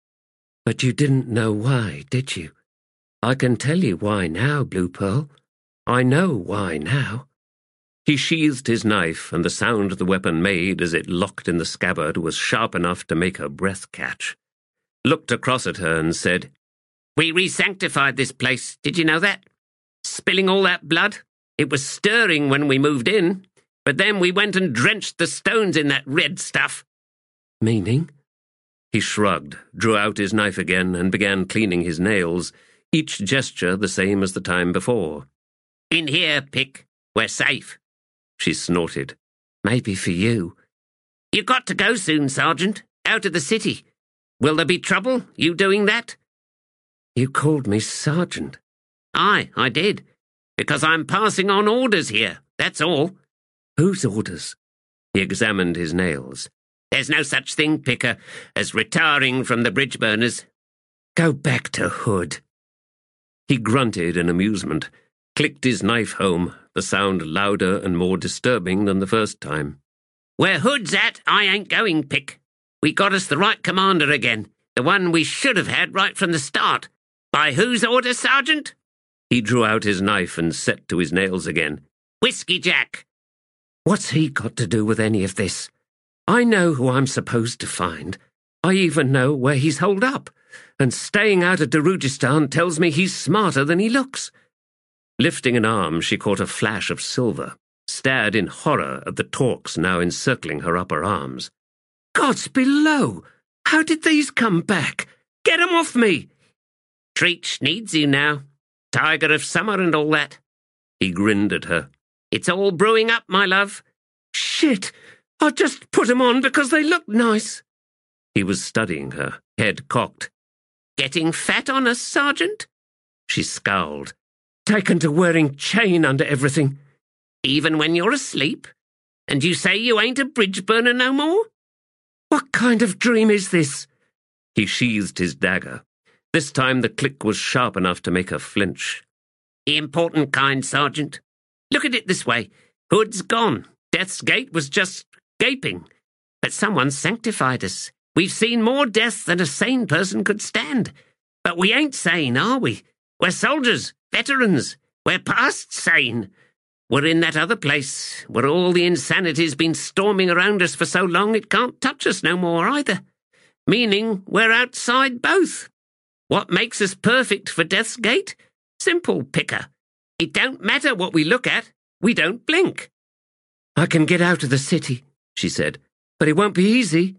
"But you didn't know why, did you? I can tell you why now, Blue Pearl. I know why now." He sheathed his knife, and the sound the weapon made as it locked in the scabbard was sharp enough to make her breath catch. Looked across at her and said, "We re-sanctified this place, did you know that? Spilling all that blood. It was stirring when we moved in, but then we went and drenched the stones in that red stuff." "Meaning?" He shrugged, drew out his knife again, and began cleaning his nails, each gesture the same as the time before. "In here, Pick. We're safe." She snorted. "Maybe for you." "You got to go soon, Sergeant. Out of the city. Will there be trouble, you doing that?" "You called me Sergeant." "Aye, I did. Because I'm passing on orders here, that's all." "Whose orders?" He examined his nails. "There's no such thing, Picker, as retiring from the bridge burners." "Go back to Hood." He grunted in amusement, clicked his knife home, the sound louder and more disturbing than the first time. "Where Hood's at, I ain't going, Pick. We got us the right commander again, the one we should have had right from the start. By whose order, Sergeant?" He drew out his knife and set to his nails again. "Whiskey Jack." "What's he got to do with any of this? I know who I'm supposed to find. I even know where he's holed up, and staying out of Darudistan tells me he's smarter than he looks." Lifting an arm, she caught a flash of silver, stared in horror at the torques now encircling her upper arms. "Gods below! How did these come back? Get 'em off me!" "Treach needs you now. Tiger of summer and all that." He grinned at her. "It's all brewing up, my love." "Shit! I just put 'em on because they looked nice." He was studying her, head cocked. "Getting fat on us, Sergeant?" She scowled. "Taken to wearing chain under everything." "Even when you're asleep? And you say you ain't a bridge burner no more?" "What kind of dream is this?" He sheathed his dagger. This time the click was sharp enough to make her flinch. "The important kind, Sergeant. Look at it this way. Hood's gone. Death's Gate was just gaping. But someone sanctified us. We've seen more death than a sane person could stand. But we ain't sane, are we? We're soldiers, veterans. We're past sane. We're in that other place, where all the insanity's been storming around us for so long it can't touch us no more either. Meaning we're outside both. What makes us perfect for Death's Gate? Simple, Picker. It don't matter what we look at. We don't blink." "I can get out of the city," she said, "but it won't be easy."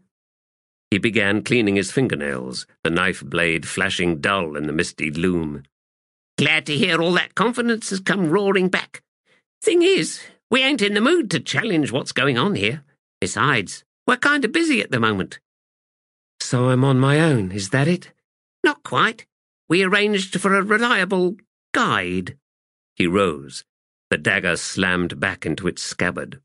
He began cleaning his fingernails, the knife blade flashing dull in the misty gloom. "Glad to hear all that confidence has come roaring back. Thing is, we ain't in the mood to challenge what's going on here. Besides, we're kind of busy at the moment." "So I'm on my own, is that it?" "Not quite. We arranged for a reliable guide." He rose. The dagger slammed back into its scabbard.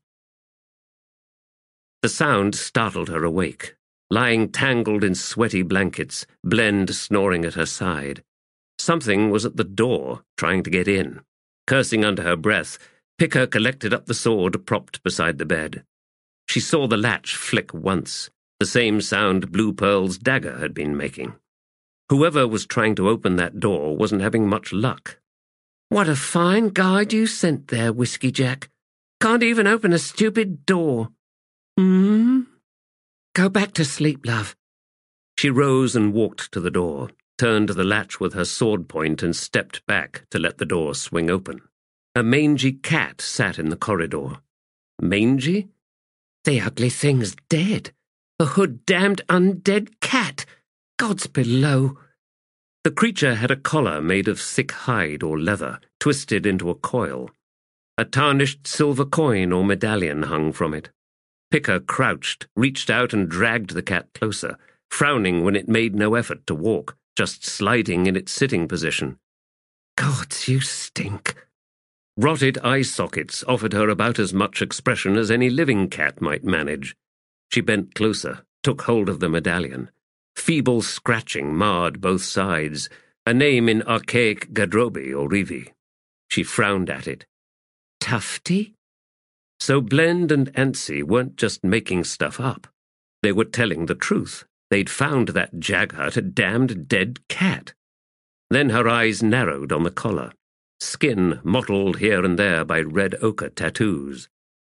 The sound startled her awake, lying tangled in sweaty blankets, Blend snoring at her side. Something was at the door, trying to get in. Cursing under her breath, Picker collected up the sword propped beside the bed. She saw the latch flick once, the same sound Blue Pearl's dagger had been making. Whoever was trying to open that door wasn't having much luck. "What a fine guide you sent there, Whiskey Jack. Can't even open a stupid door." "Hmm?" Go back to sleep, love. She rose and walked to the door, turned the latch with her sword point and stepped back to let the door swing open. A mangy cat sat in the corridor. Mangy? The ugly thing's dead. A hood-damned undead cat. Gods below. The creature had a collar made of thick hide or leather, twisted into a coil. A tarnished silver coin or medallion hung from it. Picker crouched, reached out and dragged the cat closer, frowning when it made no effort to walk, just sliding in its sitting position. Gods, you stink. Rotted eye sockets offered her about as much expression as any living cat might manage. She bent closer, took hold of the medallion. Feeble scratching marred both sides, a name in archaic Gadrobi or Rivi. She frowned at it. Tufty? So Blend and Antsy weren't just making stuff up. They were telling the truth. They'd found that Jaghut a damned dead cat. Then her eyes narrowed on the collar, skin mottled here and there by red ochre tattoos.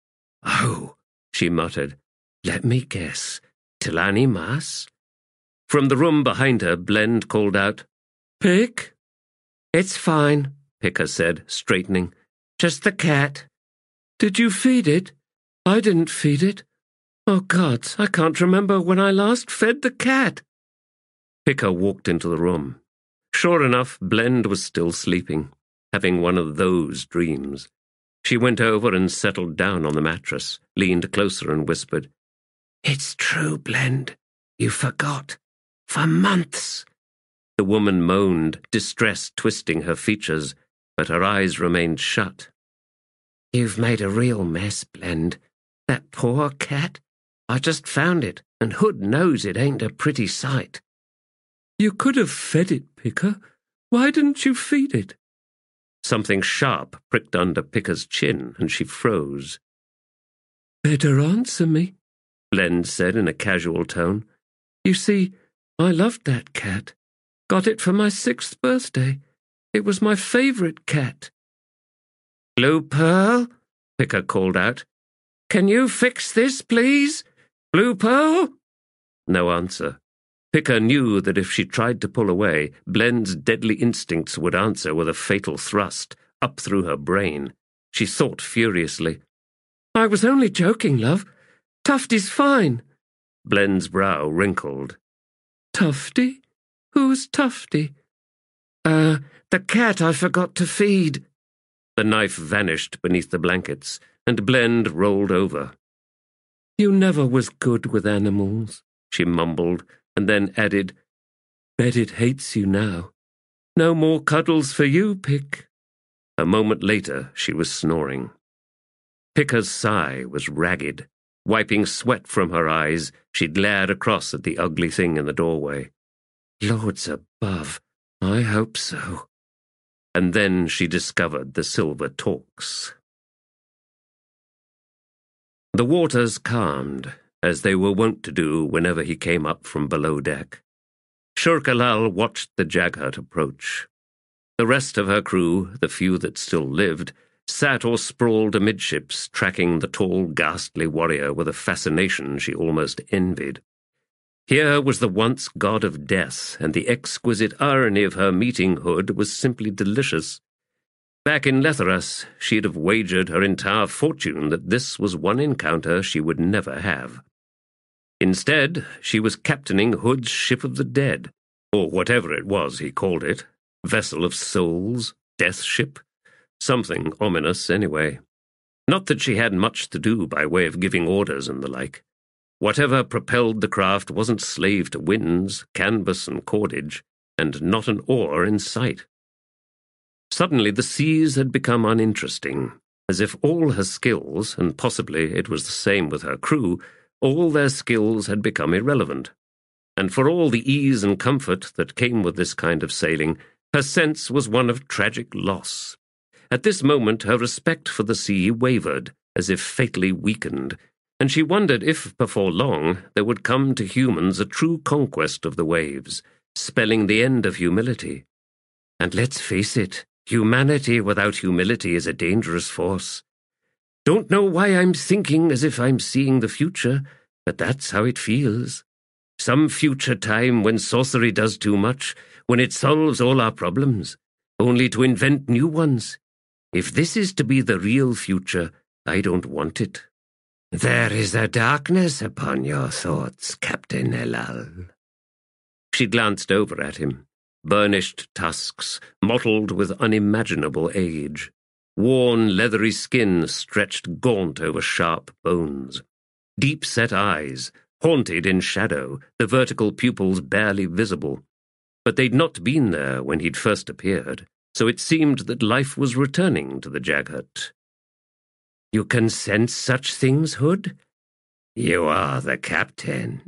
Oh, she muttered. Let me guess. Tilani Mas? From the room behind her, Blend called out, Pick? It's fine, Picker said, straightening. Just the cat. Did you feed it? I didn't feed it. Oh, gods, I can't remember when I last fed the cat. Picker walked into the room. Sure enough, Blend was still sleeping, having one of those dreams. She went over and settled down on the mattress, leaned closer and whispered, It's true, Blend. You forgot. For months. The woman moaned, distress twisting her features, but her eyes remained shut. You've made a real mess, Blend. That poor cat. I just found it, and Hood knows it ain't a pretty sight. You could have fed it, Picker. Why didn't you feed it? Something sharp pricked under Picker's chin, and she froze. Better answer me, Blend said in a casual tone. You see, I loved that cat. Got it for my sixth birthday. It was my favourite cat. Blue Pearl? Picker called out. Can you fix this, please? Blue Pearl? No answer. Picker knew that if she tried to pull away, Blend's deadly instincts would answer with a fatal thrust, up through her brain. She thought furiously. I was only joking, love. Tufty's fine. Blend's brow wrinkled. Tufty? Who's Tufty? Uh, the cat I forgot to feed. The knife vanished beneath the blankets, and Blend rolled over. You never was good with animals, she mumbled, and then added, Bet it hates you now. No more cuddles for you, Pick. A moment later, she was snoring. Picker's sigh was ragged. Wiping sweat from her eyes, she glared across at the ugly thing in the doorway. Lords above, I hope so. And then she discovered the silver torques. The waters calmed, as they were wont to do whenever he came up from below deck. Shurkalal watched the Jaghut approach. The rest of her crew, the few that still lived, sat or sprawled amidships, tracking the tall, ghastly warrior with a fascination she almost envied. Here was the once god of death, and the exquisite irony of her meeting Hood was simply delicious. Back in Letheras, she'd have wagered her entire fortune that this was one encounter she would never have. Instead, she was captaining Hood's ship of the dead, or whatever it was he called it, vessel of souls, death ship, something ominous anyway. Not that she had much to do by way of giving orders and the like. Whatever propelled the craft wasn't slave to winds, canvas and cordage, and not an oar in sight. Suddenly the seas had become uninteresting, as if all her skills, and possibly it was the same with her crew, all their skills had become irrelevant. And for all the ease and comfort that came with this kind of sailing, her sense was one of tragic loss. At this moment her respect for the sea wavered, as if fatally weakened, and she wondered if, before long, there would come to humans a true conquest of the waves, spelling the end of humility. And let's face it, humanity without humility is a dangerous force. Don't know why I'm thinking as if I'm seeing the future, but that's how it feels. Some future time when sorcery does too much, when it solves all our problems, only to invent new ones. If this is to be the real future, I don't want it. There is a darkness upon your thoughts, Captain Elal. She glanced over at him. Burnished tusks, mottled with unimaginable age. Worn, leathery skin stretched gaunt over sharp bones. Deep-set eyes, haunted in shadow, the vertical pupils barely visible. But they'd not been there when he'd first appeared, so it seemed that life was returning to the Jaghut. You can sense such things, Hood? You are the captain.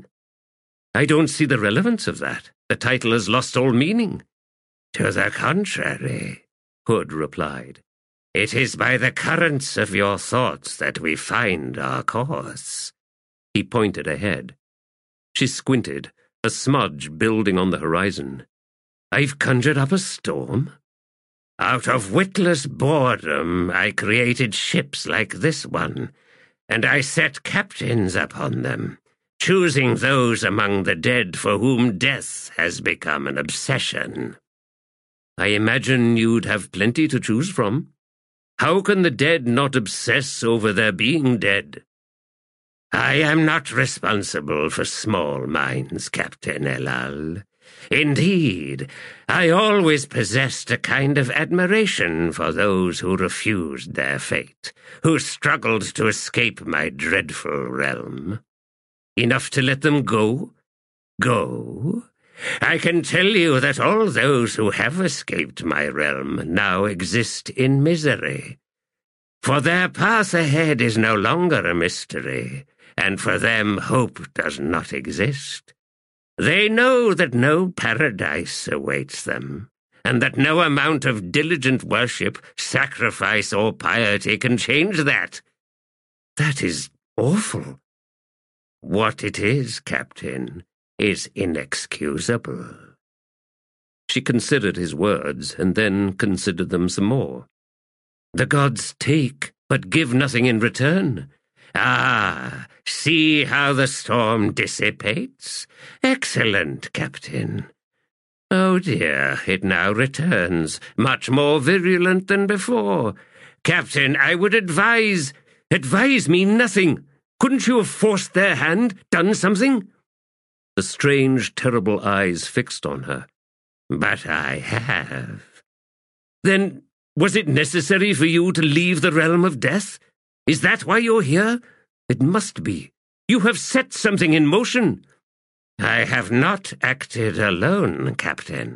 I don't see the relevance of that. The title has lost all meaning. To the contrary, Hood replied. It is by the currents of your thoughts that we find our course. He pointed ahead. She squinted, a smudge building on the horizon. I've conjured up a storm? Out of witless boredom, I created ships like this one, and I set captains upon them, choosing those among the dead for whom death has become an obsession. I imagine you'd have plenty to choose from. How can the dead not obsess over their being dead? I am not responsible for small minds, Captain Elal. Indeed, I always possessed a kind of admiration for those who refused their fate, who struggled to escape my dreadful realm. Enough to let them go? Go? I can tell you that all those who have escaped my realm now exist in misery. For their path ahead is no longer a mystery, and for them hope does not exist. They know that no paradise awaits them, and that no amount of diligent worship, sacrifice, or piety can change that. That is awful. What it is, Captain, is inexcusable. She considered his words, and then considered them some more. The gods take, but give nothing in return. Ah, see how the storm dissipates? Excellent, Captain. Oh dear, it now returns, much more virulent than before. Captain, I would advise... Advise me nothing. Couldn't you have forced their hand, done something? The strange, terrible eyes fixed on her. But I have. Then was it necessary for you to leave the realm of death? Is that why you're here? It must be. You have set something in motion. I have not acted alone, Captain.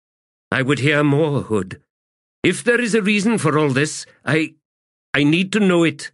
I would hear more, Hood. If there is a reason for all this, I... I need to know it.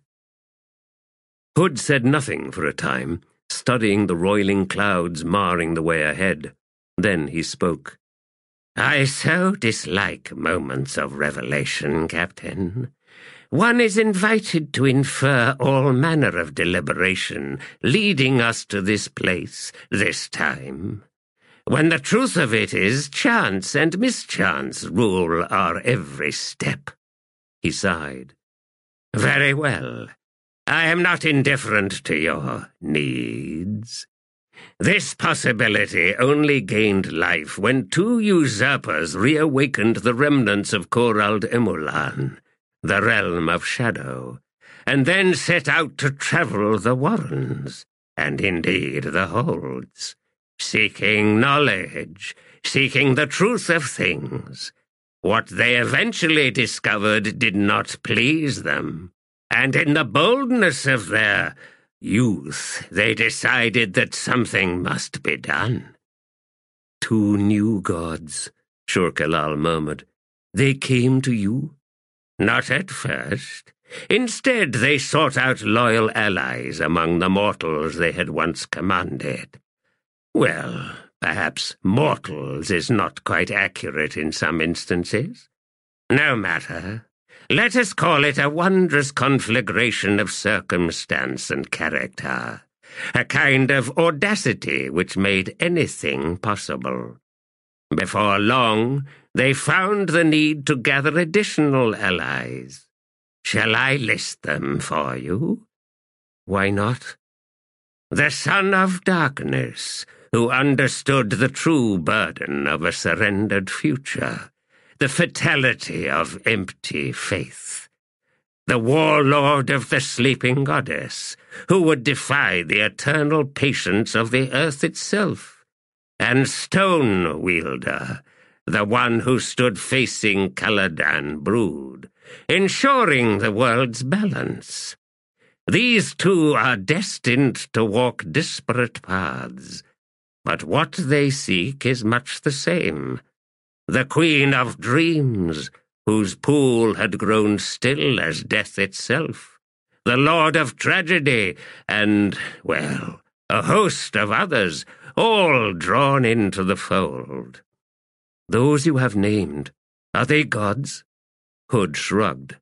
Hood said nothing for a time, studying the roiling clouds marring the way ahead. Then he spoke. I so dislike moments of revelation, Captain. One is invited to infer all manner of deliberation, leading us to this place, this time, when the truth of it is chance and mischance rule our every step. He sighed. Very well. I am not indifferent to your needs. This possibility only gained life when two usurpers reawakened the remnants of Khorald Emulan, the realm of shadow, and then set out to travel the warrens, and indeed the holds, seeking knowledge, seeking the truth of things. What they eventually discovered did not please them, and in the boldness of their youth, they decided that something must be done. Two new gods, Shor-Kelal murmured. They came to you? Not at first. Instead, they sought out loyal allies among the mortals they had once commanded. Well, perhaps mortals is not quite accurate in some instances. No matter. Let us call it a wondrous conflagration of circumstance and character, a kind of audacity which made anything possible. Before long, they found the need to gather additional allies. Shall I list them for you? Why not? The son of darkness, who understood the true burden of a surrendered future, the fatality of empty faith. The warlord of the sleeping goddess, who would defy the eternal patience of the earth itself. And Stone Wielder, the one who stood facing Caladan brood, ensuring the world's balance. These two are destined to walk disparate paths, but what they seek is much the same. The Queen of Dreams, whose pool had grown still as death itself. The Lord of Tragedy, and, well, a host of others, all drawn into the fold. Those you have named, are they gods? Hood shrugged.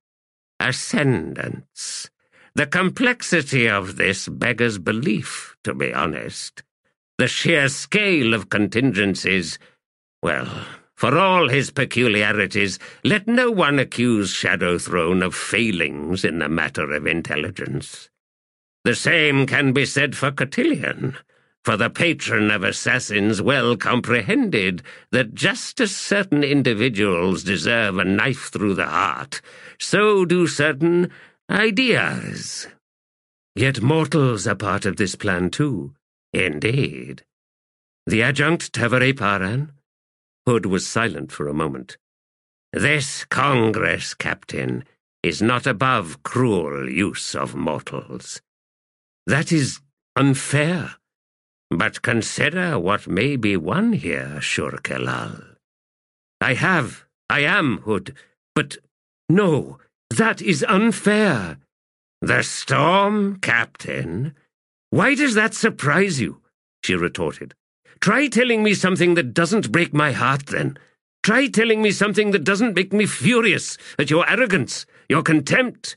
Ascendants. The complexity of this beggars belief, to be honest. The sheer scale of contingencies, well, for all his peculiarities, let no one accuse Shadowthrone of failings in the matter of intelligence. The same can be said for Cotillion, for the patron of assassins well comprehended that just as certain individuals deserve a knife through the heart, so do certain ideas. Yet mortals are part of this plan too. Indeed. The adjunct Tavare Paran? Hood was silent for a moment. This Congress, Captain, is not above cruel use of mortals. That is unfair. But consider what may be won here, Shur-Kelal. I have, I am, Hood, but no, that is unfair. The storm, Captain? Why does that surprise you? She retorted. Try telling me something that doesn't break my heart, then. Try telling me something that doesn't make me furious at your arrogance, your contempt.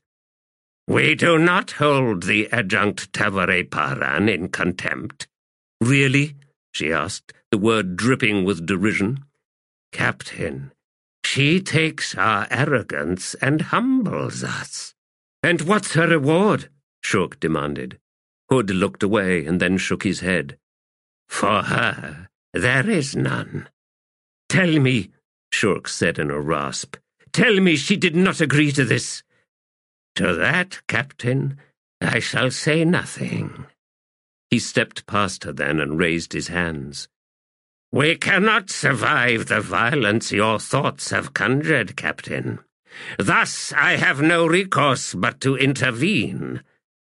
We do not hold the adjunct Tavare Paran in contempt. Really? She asked, the word dripping with derision. Captain, she takes our arrogance and humbles us. And what's her reward? Shurk demanded. Hood looked away and then shook his head. For her, there is none. Tell me, Shurk said in a rasp, tell me she did not agree to this. To that, Captain, I shall say nothing. He stepped past her then and raised his hands. We cannot survive the violence your thoughts have conjured, Captain. Thus I have no recourse but to intervene.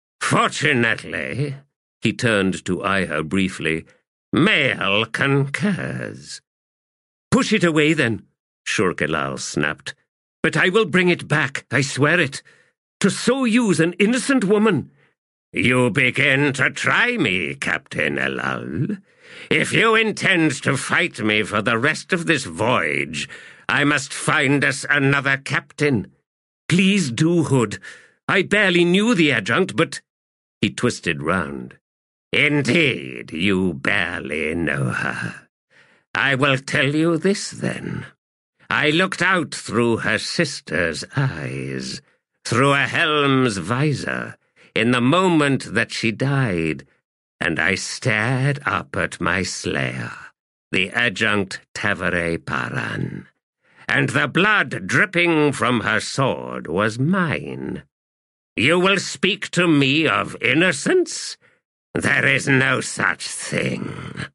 Fortunately, he turned to eye her briefly, Mael concurs. Push it away, then, Shur-Kelal snapped. But I will bring it back, I swear it. To so use an innocent woman. You begin to try me, Captain Elal. If you intend to fight me for the rest of this voyage, I must find us another captain. Please do, Hood. I barely knew the adjunct, but... He twisted round. Indeed, you barely know her. I will tell you this, then. I looked out through her sister's eyes, through a helm's visor, in the moment that she died, and I stared up at my slayer, the adjunct Tavare Paran, and the blood dripping from her sword was mine. You will speak to me of innocence? There is no such thing.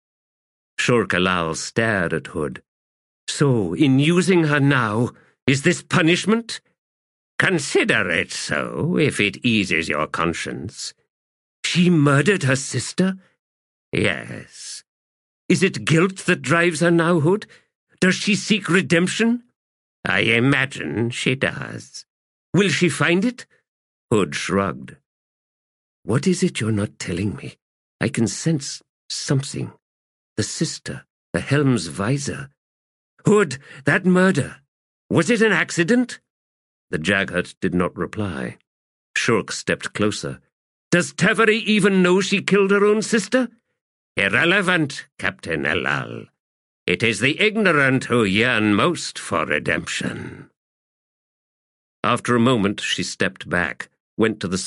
Shur-Kelal stared at Hood. So, in using her now, is this punishment? Consider it so, if it eases your conscience. She murdered her sister? Yes. Is it guilt that drives her now, Hood? Does she seek redemption? I imagine she does. Will she find it? Hood shrugged. What is it you're not telling me? I can sense something. The sister, the helm's visor. Hood, that murder, was it an accident? The Jaghut did not reply. Shurk stepped closer. Does Tavare even know she killed her own sister? Irrelevant, Captain Elal. It is the ignorant who yearn most for redemption. After a moment, she stepped back, went to the